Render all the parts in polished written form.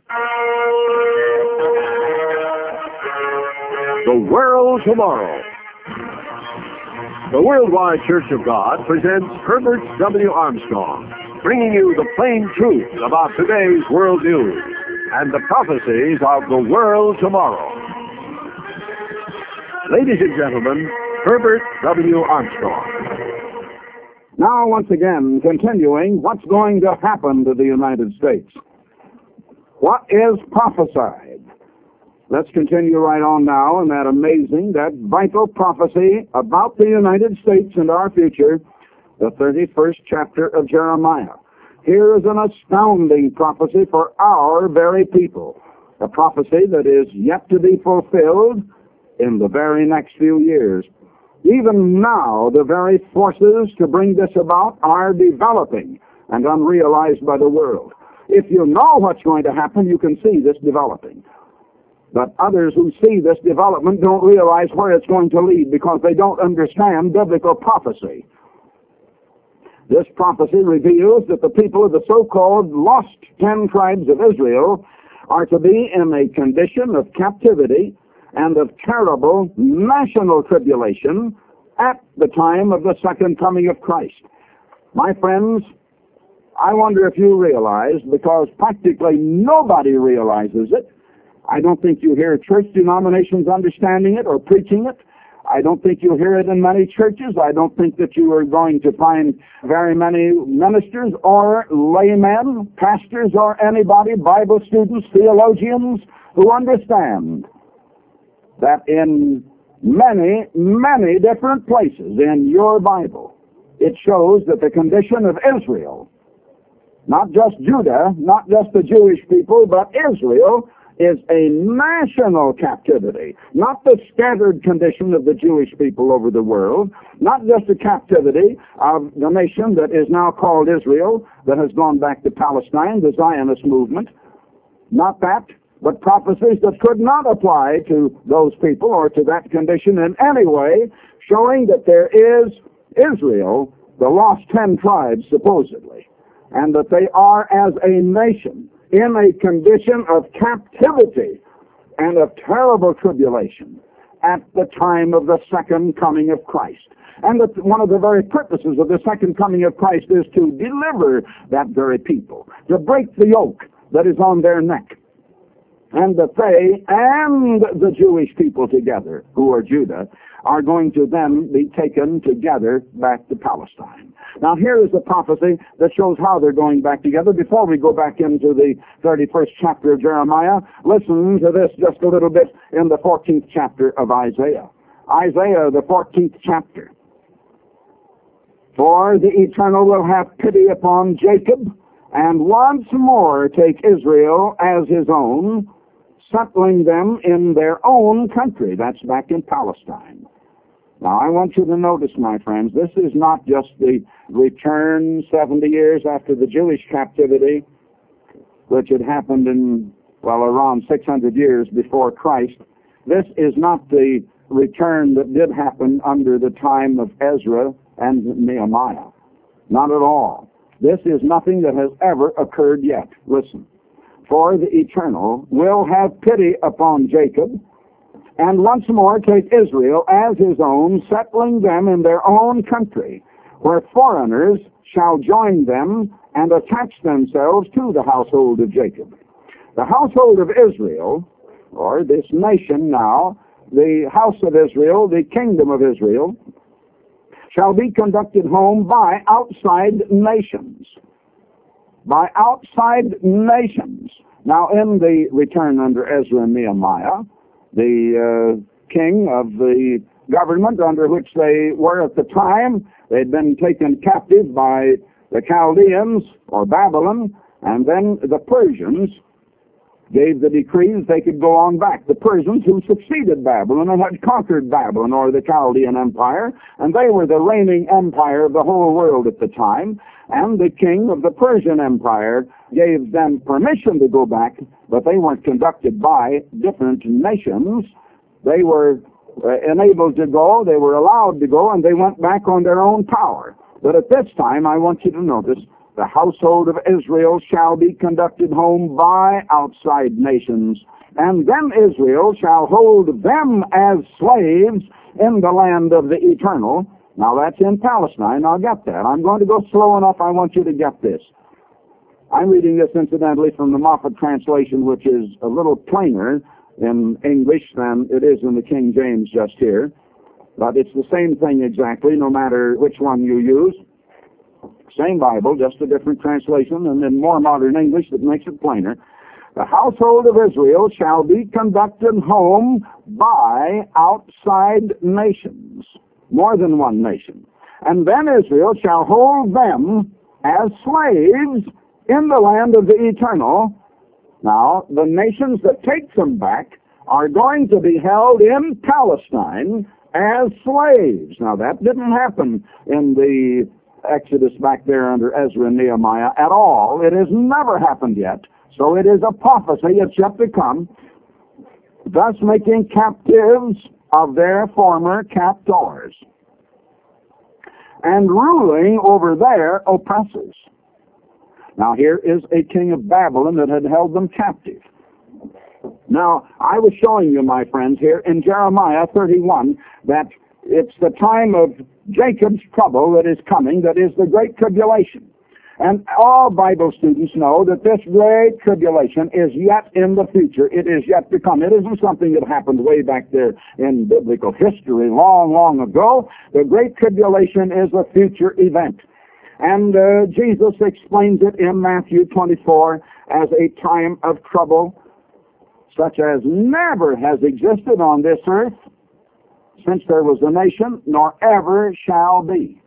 The World Tomorrow. The Worldwide Church of God presents Herbert W. Armstrong, bringing you the plain truth about today's world news and the prophecies of the world tomorrow. Ladies and gentlemen, Herbert W. Armstrong. Now, once again, continuing, what's going to happen to the United States? What is prophesied? Let's continue right on now in that amazing, that vital prophecy about the United States and our future, the 31st chapter of Jeremiah. Here is an astounding prophecy for our very people, a prophecy that is yet to be fulfilled in the very next few years. Even now, the very forces to bring this about are developing and unrealized by the world. If you know what's going to happen, you can see this developing. But others who see this development don't realize where it's going to lead because they don't understand biblical prophecy. This prophecy reveals that the people of the so-called lost 10 tribes of Israel are to be in a condition of captivity and of terrible national tribulation at the time of the second coming of Christ. My friends, I wonder if you realize, because practically nobody realizes it. I don't think you hear church denominations understanding it or preaching it. I don't think you hear it in many churches. I don't think that you are going to find very many ministers or laymen, pastors or anybody, Bible students, theologians, who understand that in many, many different places in your Bible, it shows that the condition of Israel, not just Judah, not just the Jewish people, but Israel, is a national captivity, not the scattered condition of the Jewish people over the world, not just the captivity of the nation that is now called Israel, that has gone back to Palestine, the Zionist movement, not that, but prophecies that could not apply to those people or to that condition in any way, showing that there is Israel, the lost 10 tribes supposedly, and that they are as a nation in a condition of captivity and of terrible tribulation at the time of the second coming of Christ. And that one of the very purposes of the second coming of Christ is to deliver that very people, to break the yoke that is on their neck, and that they and the Jewish people together, who are Judah, are going to then be taken together back to Palestine. Now here is a prophecy that shows how they're going back together. Before we go back into the 31st chapter of Jeremiah, listen to this just a little bit in the 14th chapter of Isaiah. Isaiah, the 14th chapter. For the Eternal will have pity upon Jacob, and once more take Israel as his own, settling them in their own country. That's back in Palestine. Now, I want you to notice, my friends, this is not just the return 70 years after the Jewish captivity, which had happened in, well, around 600 years before Christ. This is not the return that did happen under the time of Ezra and Nehemiah. Not at all. This is nothing that has ever occurred yet. Listen. For the Eternal will have pity upon Jacob, and once more take Israel as his own, settling them in their own country, where foreigners shall join them and attach themselves to the household of Jacob. The household of Israel, or this nation now, the house of Israel, the kingdom of Israel, shall be conducted home by outside nations. By outside nations. Now, in the return under Ezra and Nehemiah, the king of the government under which they were at the time, they'd been taken captive by the Chaldeans, or Babylon, and then the Persians gave the decrees they could go on back. The Persians, who succeeded Babylon and had conquered Babylon, or the Chaldean Empire, and they were the reigning empire of the whole world at the time, and the king of the Persian Empire gave them permission to go back, but they weren't conducted by different nations. They were enabled to go, they were allowed to go, and they went back on their own power. But at this time, I want you to notice The household of Israel shall be conducted home by outside nations, and then Israel shall hold them as slaves in the land of the eternal. Now that's in Palestine. Now get that. I'm going to go slow enough. I want you to get this. I'm reading this incidentally from the Moffat translation, which is a little plainer in English than it is in the King James just here. But it's the same thing exactly, no matter which one you use. Same Bible, just a different translation, and in more modern English that makes it plainer. The household of Israel shall be conducted home by outside nations, more than one nation. And then Israel shall hold them as slaves in the land of the eternal. Now, the nations that take them back are going to be held in Palestine as slaves. Now, that didn't happen in the Exodus back there under Ezra and Nehemiah at all. It has never happened yet. So it is a prophecy. It's yet to come, thus making captives of their former captors and ruling over their oppressors. Now here is a king of Babylon that had held them captive. Now, I was showing you, my friends, here in Jeremiah 31 that it's the time of Jacob's trouble that is coming, that is the Great Tribulation. And all Bible students know that this Great Tribulation is yet in the future. It is yet to come. It isn't something that happened way back there in biblical history long, long ago. The Great Tribulation is a future event. And Jesus explains it in Matthew 24 as a time of trouble such as never has existed on this earth since there was a nation, nor ever shall be.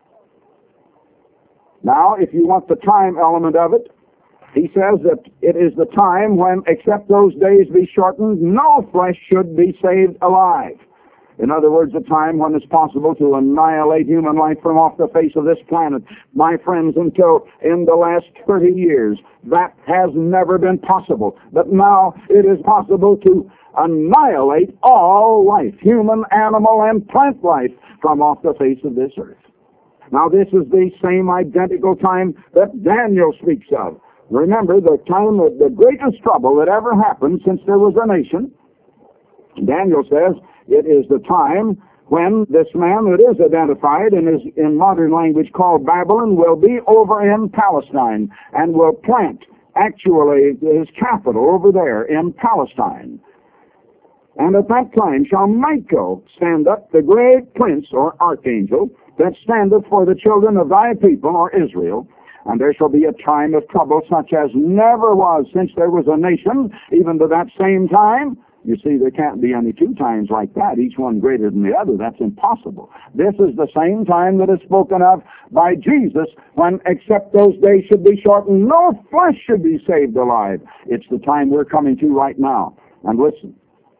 Now, if you want the time element of it, he says that it is the time when, except those days be shortened, no flesh should be saved alive. In other words, a time when it's possible to annihilate human life from off the face of this planet. My friends, until in the last 30 years, that has never been possible. But now it is possible to annihilate all life, human, animal, and plant life, from off the face of this earth. Now, this is the same identical time that Daniel speaks of. Remember, the time of the greatest trouble that ever happened since there was a nation. Daniel says it is the time when this man that is identified and is in modern language called Babylon will be over in Palestine and will plant actually his capital over there in Palestine. And at that time shall Michael stand up, the great prince or archangel, that standeth for the children of thy people, or Israel. And there shall be a time of trouble such as never was since there was a nation, even to that same time. You see, there can't be any two times like that, each one greater than the other. That's impossible. This is the same time that is spoken of by Jesus, when, except those days should be shortened, no flesh should be saved alive. It's the time we're coming to right now. And listen,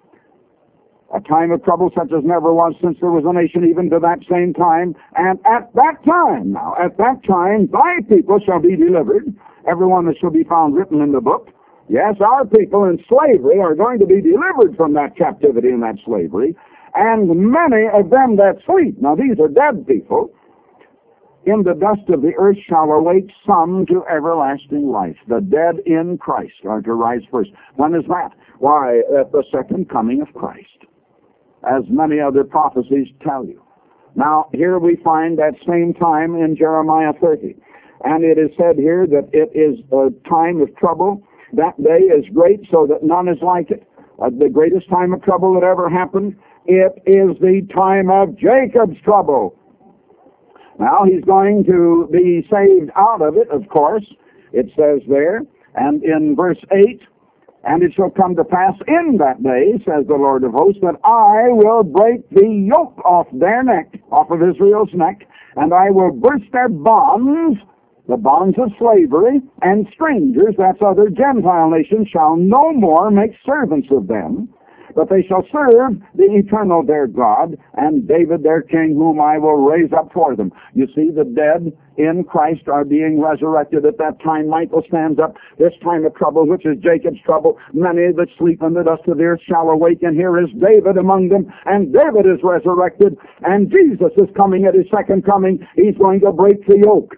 a time of trouble such as never was since there was a nation, even to that same time. And at that time, now, at that time, thy people shall be delivered, everyone that shall be found written in the book. Yes, our people in slavery are going to be delivered from that captivity and that slavery. And many of them that sleep, now these are dead people, in the dust of the earth shall awake some to everlasting life. The dead in Christ are to rise first. When is that? Why, at the second coming of Christ, as many other prophecies tell you. Now, here we find that same time in Jeremiah 30. And it is said here that it is a time of trouble. That day is great, so that none is like it. The greatest time of trouble that ever happened. It is the time of Jacob's trouble. Now, he's going to be saved out of it, of course. It says there, and in verse 8, and it shall come to pass in that day, says the Lord of hosts, that I will break the yoke off their neck, off of Israel's neck, and I will burst their bonds, the bonds of slavery, and strangers, that's other Gentile nations, shall no more make servants of them, but they shall serve the eternal their God, and David their king, whom I will raise up for them. You see, the dead in Christ are being resurrected at that time. Michael stands up. This time of trouble, which is Jacob's trouble, many that sleep in the dust of the earth shall awaken. Here is David among them, and David is resurrected, and Jesus is coming at his second coming. He's going to break the yoke.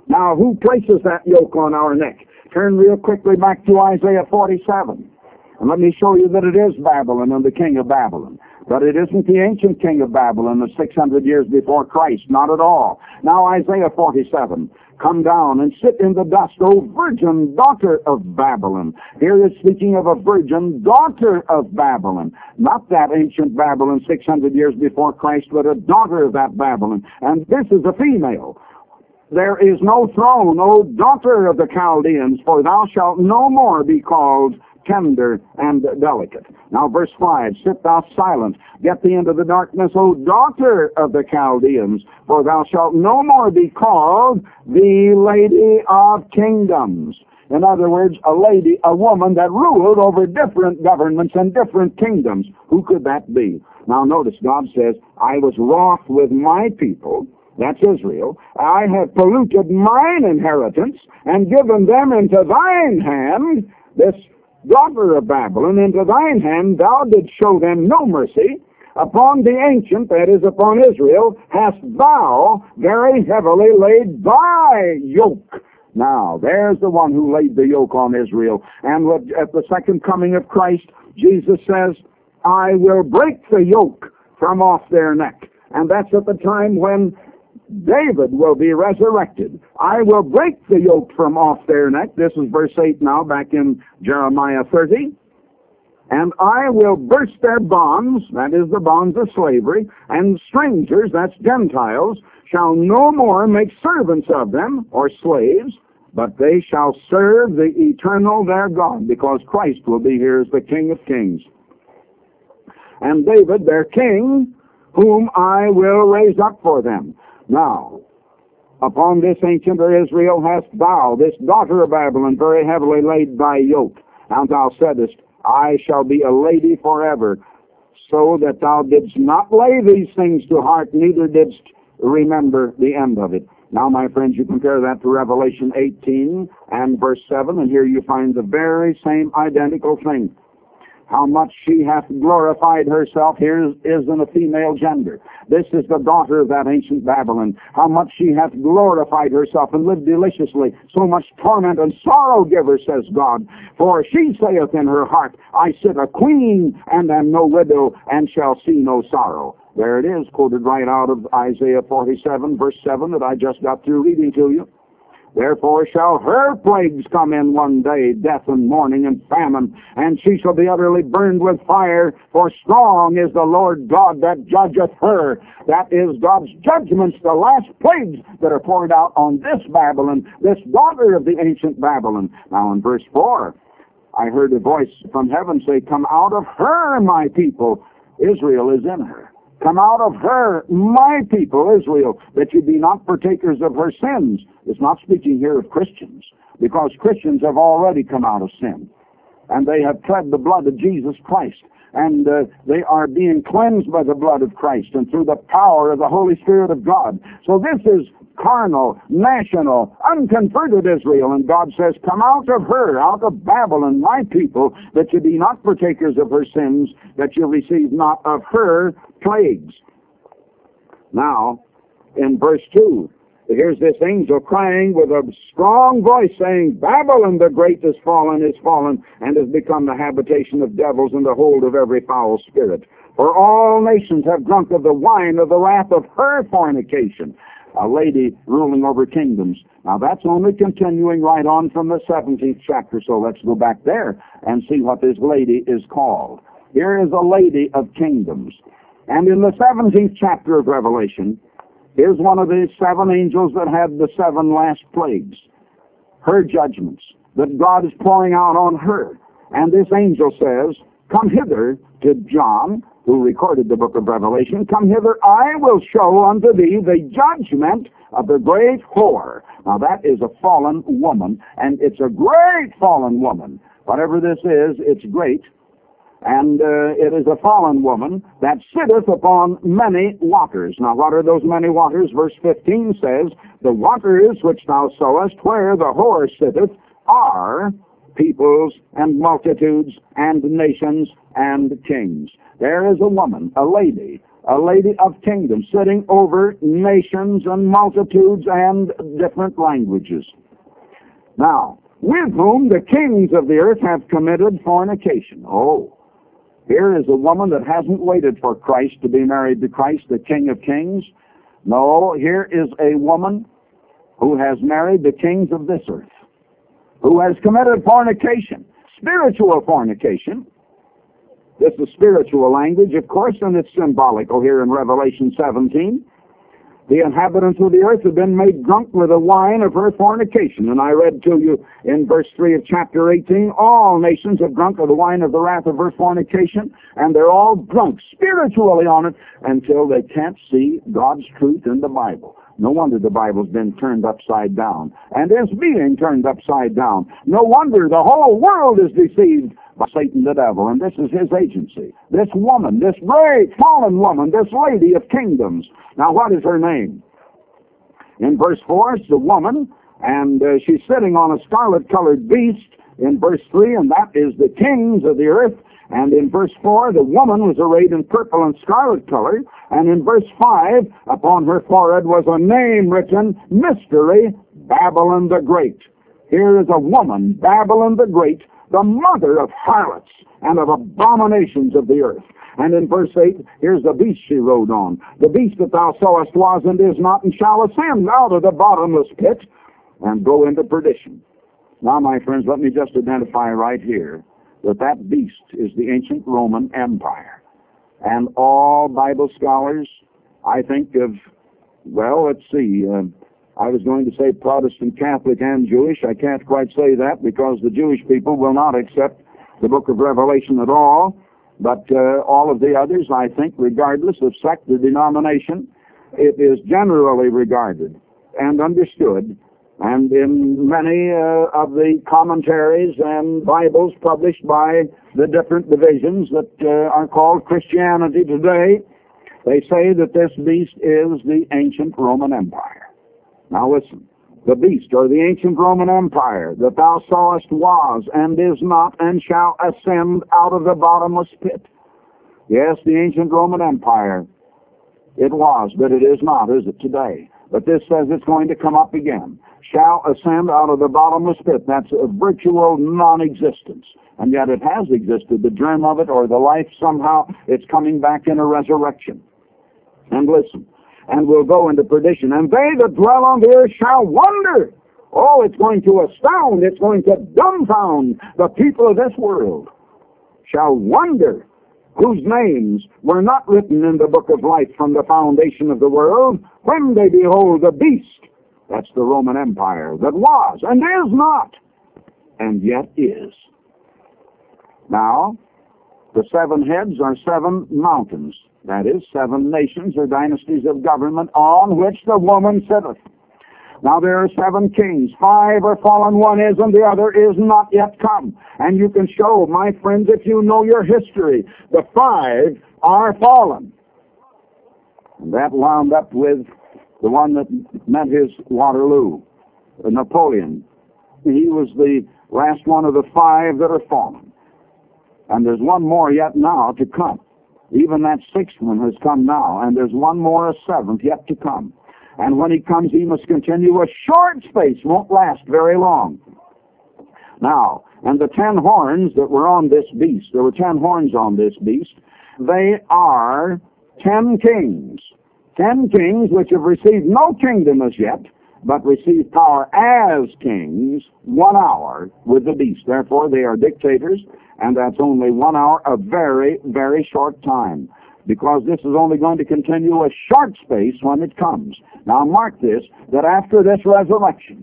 Now, who places that yoke on our neck? Turn real quickly back to Isaiah 47. And let me show you that it is Babylon and the king of Babylon. But it isn't the ancient king of Babylon of 600 years before Christ. Not at all. Now, Isaiah 47. Come down and sit in the dust, O virgin daughter of Babylon. Here it's speaking of a virgin daughter of Babylon. Not that ancient Babylon 600 years before Christ, but a daughter of that Babylon. And this is a female. There is no throne, O daughter of the Chaldeans, for thou shalt no more be called tender and delicate. Now, verse 5, sit thou silent, get thee into the darkness, O daughter of the Chaldeans, for thou shalt no more be called the lady of kingdoms. In other words, a lady, a woman that ruled over different governments and different kingdoms. Who could that be? Now, notice God says, I was wroth with my people. That's Israel. I have polluted mine inheritance and given them into thine hand, this daughter of Babylon, into thine hand thou didst show them no mercy. Upon the ancient, that is, upon Israel, hast thou very heavily laid thy yoke. Now, there's the one who laid the yoke on Israel. And at the second coming of Christ, Jesus says, I will break the yoke from off their neck. And that's at the time when David will be resurrected. I will break the yoke from off their neck. This is verse 8 now, back in Jeremiah 30. And I will burst their bonds, that is the bonds of slavery, and strangers, that's Gentiles, shall no more make servants of them, or slaves, but they shall serve the eternal their God, because Christ will be here as the King of Kings. And David, their king, whom I will raise up for them. Now, upon this ancient Israel hast thou, this daughter of Babylon, very heavily laid thy yoke. And thou saidest, I shall be a lady forever, so that thou didst not lay these things to heart, neither didst remember the end of it. Now, my friends, you compare that to Revelation 18 and verse 7, and here you find the very same identical thing. How much she hath glorified herself. Here is in a female gender. This is the daughter of that ancient Babylon. How much she hath glorified herself and lived deliciously. So much torment and sorrow give her, says God. For she saith in her heart, I sit a queen and am no widow and shall see no sorrow. There it is, quoted right out of Isaiah 47, verse 7, that I just got through reading to you. Therefore shall her plagues come in one day, death and mourning and famine, and she shall be utterly burned with fire, for strong is the Lord God that judgeth her. That is God's judgments, the last plagues that are poured out on this Babylon, this daughter of the ancient Babylon. Now in verse 4, I heard a voice from heaven say, come out of her, my people. Israel is in her. Come out of her, my people, Israel, that you be not partakers of her sins. It's not speaking here of Christians, because Christians have already come out of sin. And they have pled the blood of Jesus Christ. And they are being cleansed by the blood of Christ and through the power of the Holy Spirit of God. So this is carnal, national, unconverted Israel. And God says, come out of her, out of Babylon, my people, that you be not partakers of her sins, that you receive not of her plagues. Now, in verse 2, here's this angel crying with a strong voice saying, Babylon the great is fallen, and has become the habitation of devils and the hold of every foul spirit. For all nations have drunk of the wine of the wrath of her fornication. A lady ruling over kingdoms. Now that's only continuing right on from the 17th chapter, so let's go back there and see what this lady is called. Here is a lady of kingdoms. And in the 17th chapter of Revelation, here's one of the 7 angels that had the 7 last plagues. Her judgments that God is pouring out on her. And this angel says, come hither to John, who recorded the book of Revelation. Come hither, I will show unto thee the judgment of the great whore. Now that is a fallen woman, and it's a great fallen woman. Whatever this is, it's great. And it is a fallen woman that sitteth upon many waters. Now, what are those many waters? Verse 15 says, the waters which thou sawest where the whore sitteth are peoples and multitudes and nations and kings. There is a woman, a lady, a lady of kingdom, sitting over nations and multitudes and different languages. Now, with whom the kings of the earth have committed fornication. Oh, here is a woman that hasn't waited for Christ to be married to Christ, the King of Kings. No, here is a woman who has married the kings of this earth, who has committed fornication, spiritual fornication. This is spiritual language, of course, and it's symbolical here in Revelation 17. The inhabitants of the earth have been made drunk with the wine of her fornication. And I read to you in verse 3 of chapter 18, all nations have drunk of the wine of the wrath of her fornication, and they're all drunk spiritually on it until they can't see God's truth in the Bible. No wonder the Bible's been turned upside down, and is being turned upside down. No wonder the whole world is deceived by Satan the devil, and this is his agency. This woman, this great fallen woman, this lady of kingdoms. Now, what is her name? In verse 4, it's the woman, and she's sitting on a scarlet-colored beast in verse 3, and that is the kings of the earth. And in verse 4, the woman was arrayed in purple and scarlet color, and in verse 5, upon her forehead was a name written, Mystery, Babylon the Great. Here is a woman, Babylon the Great, the mother of harlots and of abominations of the earth. And in verse 8, here's the beast she rode on. The beast that thou sawest was and is not, and shall ascend out of the bottomless pit and go into perdition. Now, my friends, let me just identify right here that beast is the ancient Roman Empire. And all Bible scholars, I think of, well, let's see, I was going to say Protestant, Catholic, and Jewish. I can't quite say that because the Jewish people will not accept the book of Revelation at all. But all of the others, I think, regardless of sect or denomination, it is generally regarded and understood. And in many of the commentaries and Bibles published by the different divisions that are called Christianity today, they say that this beast is the ancient Roman Empire. Now listen, the beast, or the ancient Roman Empire, that thou sawest was, and is not, and shall ascend out of the bottomless pit. Yes, the ancient Roman Empire, it was, but it is not, is it, today? But this says it's going to come up again. Shall ascend out of the bottomless pit. That's a virtual non-existence. And yet it has existed. The germ of it, or the life, somehow, it's coming back in a resurrection. And listen, and will go into perdition. And they that dwell on the earth shall wonder. Oh, it's going to astound, it's going to dumbfound the people of this world. Shall wonder, whose names were not written in the book of life from the foundation of the world, when they behold the beast. That's the Roman Empire that was, and is not, and yet is. Now, the 7 heads are 7 mountains. That is, 7 nations or dynasties of government on which the woman sitteth. Now there are 7 kings. 5 are fallen, 1 is, and the other is not yet come. And you can show, my friends, if you know your history, the 5 are fallen. And that wound up with the one that met his Waterloo, Napoleon. He was the last one of the 5 that are fallen. And there's one more yet now to come. Even that 6th one has come now, and there's one more, a 7th, yet to come. And when he comes, he must continue a short space, won't last very long. Now, and the 10 horns that were on this beast, there were 10 horns on this beast, they are 10 kings. 10 kings which have received no kingdom as yet, but received power as kings 1 hour with the beast. Therefore, they are dictators, and that's only 1 hour, a very, very short time, because this is only going to continue a short space when it comes. Now mark this, that after this resurrection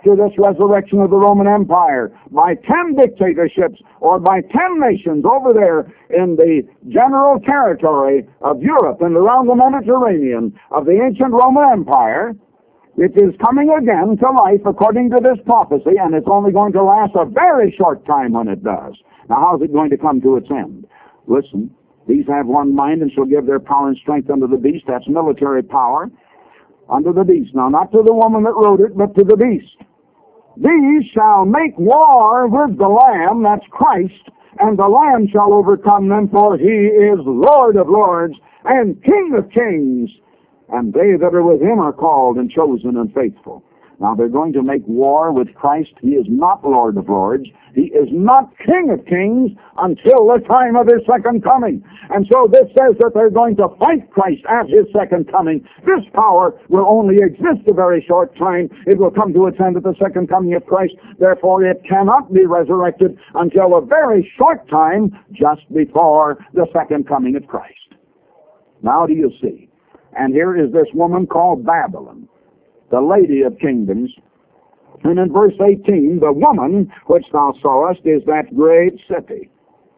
of the Roman Empire, by 10 dictatorships, or by 10 nations over there in the general territory of Europe and around the Mediterranean of the ancient Roman Empire, it is coming again to life according to this prophecy, and it's only going to last a very short time when it does. Now, how is it going to come to its end? Listen, these have one mind and shall give their power and strength unto the beast. That's military power unto the beast. Now, not to the woman that wrote it, but to the beast. These shall make war with the Lamb, that's Christ, and the Lamb shall overcome them, for he is Lord of lords and King of kings, and they that are with him are called and chosen and faithful. Now they're going to make war with Christ. He is not Lord of lords. He is not King of kings until the time of his second coming. And so this says that they're going to fight Christ at his second coming. This power will only exist a very short time. It will come to its end at the second coming of Christ. Therefore, it cannot be resurrected until a very short time just before the second coming of Christ. Now do you see? And here is this woman called Babylon, the Lady of Kingdoms. And in verse 18, the woman which thou sawest is that great city,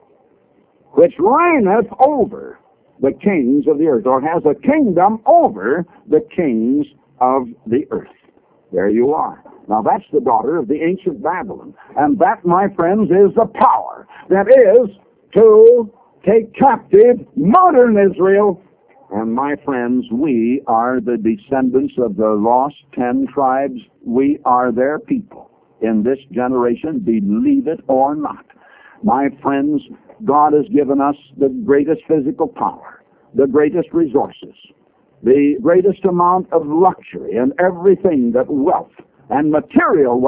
which reigneth over the kings of the earth, or has a kingdom over the kings of the earth. There you are. Now that's the daughter of the ancient Babylon. And that, my friends, is the power that is to take captive modern Israel. And my friends, we are the descendants of the lost 10 tribes. We are their people in this generation, believe it or not. My friends, God has given us the greatest physical power, the greatest resources, the greatest amount of luxury and everything that wealth and material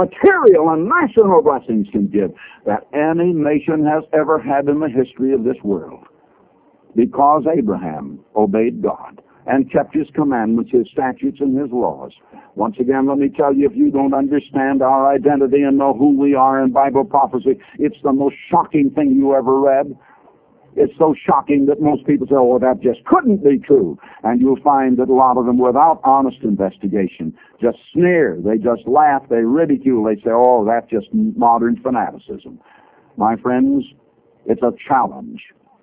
and national blessings can give that any nation has ever had in the history of this world. Because Abraham obeyed God and kept his commandments, his statutes, and his laws. Once again, let me tell you, if you don't understand our identity and know who we are in Bible prophecy, it's the most shocking thing you ever read. It's so shocking that most people say, oh, that just couldn't be true. And you'll find that a lot of them, without honest investigation, just sneer. They just laugh. They ridicule. They say, oh, that's just modern fanaticism. My friends, it's a challenge.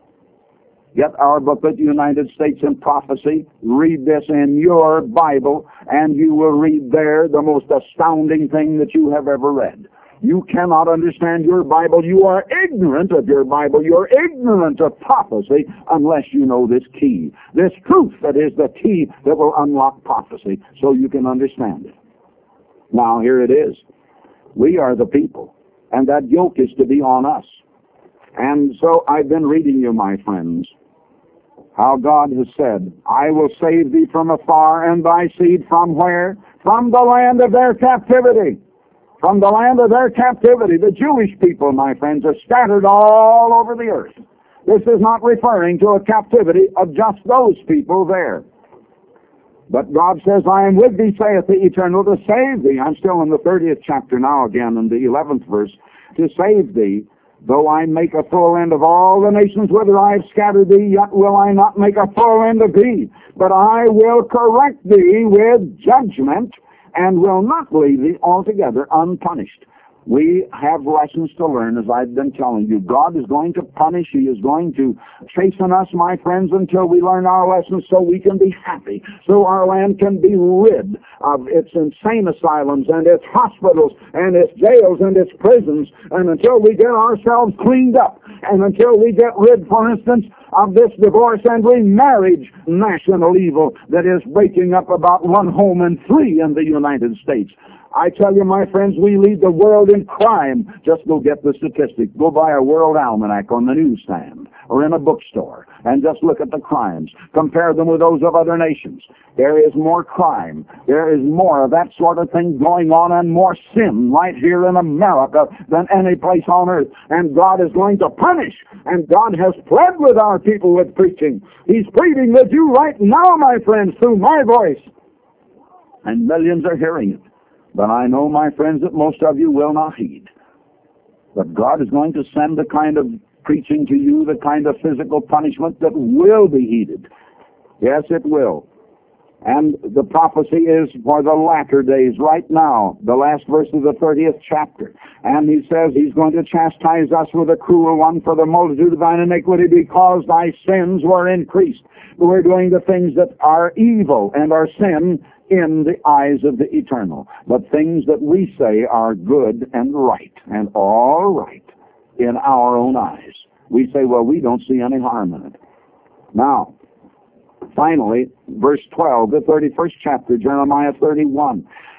Get our booklet, United States in Prophecy. Read this in your Bible, and you will read there the most astounding thing that you have ever read. You cannot understand your Bible. You are ignorant of your Bible. You're ignorant of prophecy unless you know this key. This truth that is the key that will unlock prophecy so you can understand it. Now, here it is. We are the people, and that yoke is to be on us. And so I've been reading you, my friends, how God has said, I will save thee from afar, and thy seed from where? From the land of their captivity. From the land of their captivity. The Jewish people, my friends, are scattered all over the earth. This is not referring to a captivity of just those people there. But God says, I am with thee, saith the Eternal, to save thee. I'm still in the 30th chapter now again, in the 11th verse. To save thee. Though I make a full end of all the nations whither I have scattered thee, yet will I not make a full end of thee. But I will correct thee with judgment, and will not leave thee altogether unpunished. We have lessons to learn, as I've been telling you. God is going to punish. He is going to chasten us, my friends, until we learn our lessons so we can be happy, so our land can be rid of its insane asylums and its hospitals and its jails and its prisons, and until we get ourselves cleaned up, and until we get rid, for instance, of this divorce and remarriage national evil that is breaking up about 1 home in 3 in the United States. I tell you, my friends, we lead the world in crime. Just go get the statistics. Go buy a World Almanac on the newsstand or in a bookstore and just look at the crimes. Compare them with those of other nations. There is more crime. There is more of that sort of thing going on and more sin right here in America than any place on earth. And God is going to punish. And God has pled with our people with preaching. He's pleading with you right now, my friends, through my voice. And millions are hearing it. But I know, my friends, that most of you will not heed. But God is going to send the kind of preaching to you, the kind of physical punishment that will be heeded. Yes, it will. And the prophecy is for the latter days, right now, the last verse of the 30th chapter. And he says he's going to chastise us with a cruel one for the multitude of thine iniquity, because thy sins were increased. We're doing the things that are evil and are sin in the eyes of the Eternal. But things that we say are good and right and all right in our own eyes. We say, well, we don't see any harm in it. Now, finally, verse 12, the 31st chapter, Jeremiah 31.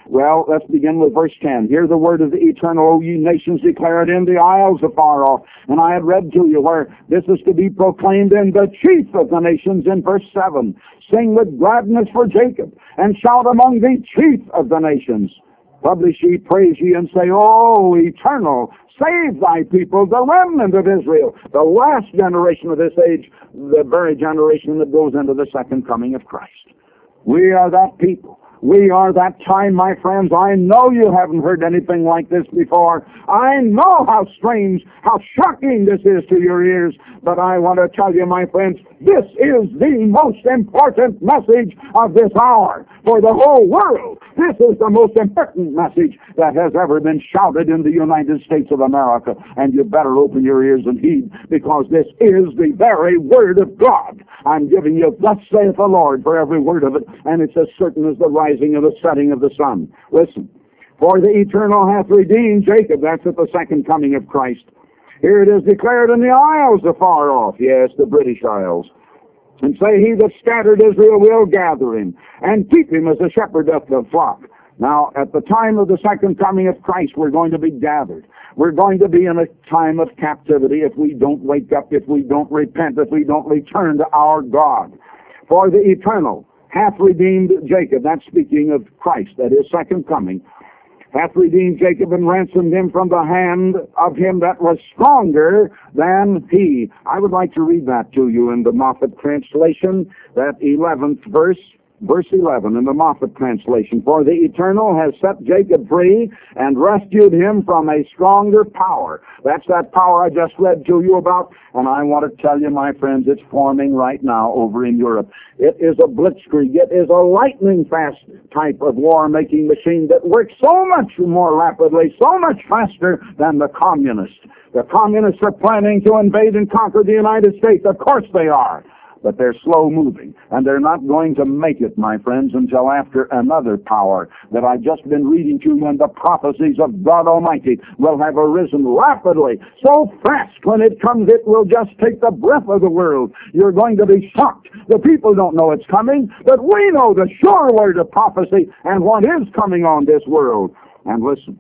Well, let's begin with verse 10. Hear the word of the eternal, O ye nations, declare it in the isles afar off. And I had read to you where this is to be proclaimed in the chief of the nations in verse 7. Sing with gladness for Jacob, and shout among the chief of the nations. Publish ye, praise ye, and say, O eternal, save thy people, the remnant of Israel, the last generation of this age, the very generation that goes into the second coming of Christ. We are that people. We are that time, my friends. I know you haven't heard anything like this before. I know how strange, how shocking this is to your ears. But I want to tell you, my friends, this is the most important message of this hour for the whole world. This is the most important message that has ever been shouted in the United States of America. And you better open your ears and heed, because this is the very Word of God. I'm giving you, thus saith the Lord, for every word of it, and it's as certain as the rising and the setting of the sun. Listen. For the eternal hath redeemed Jacob. That's at the second coming of Christ. Here it is declared in the isles afar off. Yes, the British Isles. And say, he that scattered Israel will gather him, and keep him as a shepherd doth the flock. Now, at the time of the second coming of Christ, we're going to be gathered. We're going to be in a time of captivity if we don't wake up, if we don't repent, if we don't return to our God. For the eternal hath redeemed Jacob. That's speaking of Christ, that is second coming. Hath redeemed Jacob and ransomed him from the hand of him that was stronger than he. I would like to read that to you in the Moffat translation, that 11th verse. Verse 11 in the Moffat translation. For the eternal has set Jacob free and rescued him from a stronger power. That's that power I just read to you about, and I want to tell you, my friends, it's forming right now over in Europe. It is a blitzkrieg. It is a lightning-fast type of war-making machine that works so much more rapidly, so much faster than the communists. The communists are planning to invade and conquer the United States. Of course they are. But they're slow moving, and they're not going to make it, my friends, until after another power that I've just been reading to you, and the prophecies of God Almighty will have arisen rapidly. So fast when it comes, it will just take the breath of the world. You're going to be shocked. The people don't know it's coming, but we know the sure word of prophecy and what is coming on this world. And listen.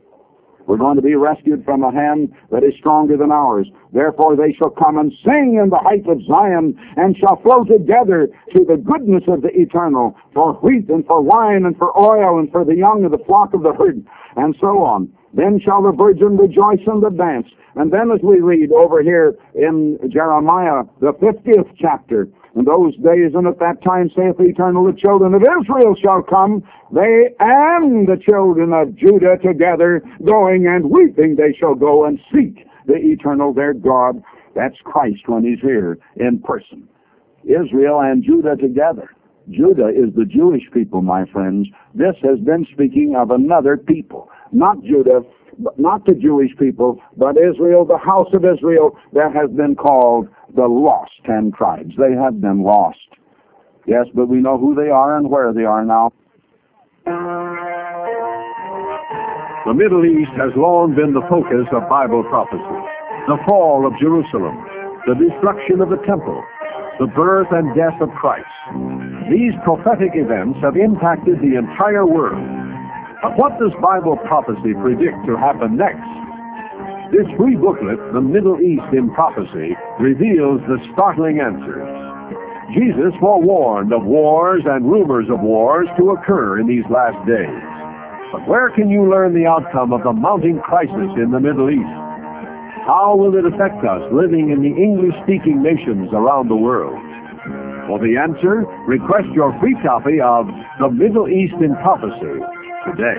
We're going to be rescued from a hand that is stronger than ours. Therefore they shall come and sing in the height of Zion, and shall flow together to the goodness of the eternal, for wheat and for wine and for oil and for the young of the flock of the herd, and so on. Then shall the virgin rejoice in the dance. And then as we read over here in Jeremiah, the 50th chapter, in those days and at that time, saith the Eternal, the children of Israel shall come, they and the children of Judah together, going and weeping they shall go and seek the Eternal their God. That's Christ when he's here in person. Israel and Judah together. Judah is the Jewish people, my friends. This has been speaking of another people. Not Judah, not the Jewish people, but Israel, the house of Israel, that has been called the lost 10 tribes. They have been lost. Yes, but we know who they are and where they are now. The Middle East has long been the focus of Bible prophecy. The fall of Jerusalem, the destruction of the temple, the birth and death of Christ. These prophetic events have impacted the entire world. But what does Bible prophecy predict to happen next? This free booklet, The Middle East in Prophecy, reveals the startling answers. Jesus forewarned of wars and rumors of wars to occur in these last days. But where can you learn the outcome of the mounting crisis in the Middle East? How will it affect us living in the English-speaking nations around the world? For the answer, request your free copy of The Middle East in Prophecy today.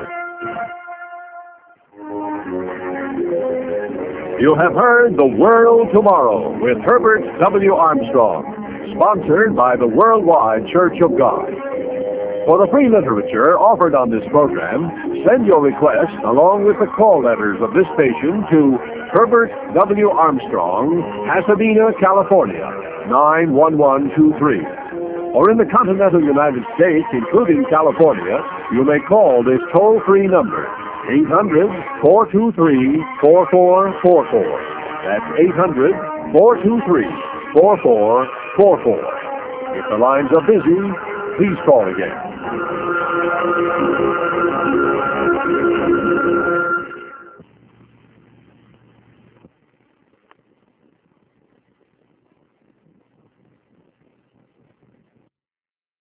You have heard The World Tomorrow with Herbert W. Armstrong, sponsored by the Worldwide Church of God. For the free literature offered on this program, send your request along with the call letters of this station to Herbert W. Armstrong, Pasadena, California, 91123. Or in the continental United States, including California, you may call this toll-free number, 800-423-4444. That's 800-423-4444. If the lines are busy, please call again.